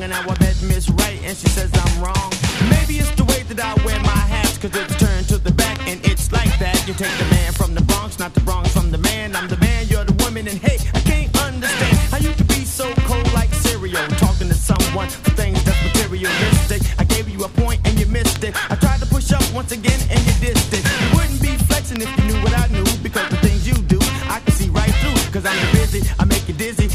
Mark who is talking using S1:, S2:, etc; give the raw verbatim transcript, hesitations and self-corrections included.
S1: and now I bet Miss Right, and she says I'm wrong. Maybe it's the way that I wear my hats, cause it's turned to the back, and it's like that. You take the man from the Bronx, not the Bronx from the man. I'm the man, you're the woman, and hey, I can't understand how you could be so cold like cereal, talking to someone for things that's materialistic. I gave you a point and you missed it. I tried to push up once again and you dissed it. You wouldn't be flexing if you knew what I knew, because the things you do, I can see right through. Cause I'm busy, I make you dizzy,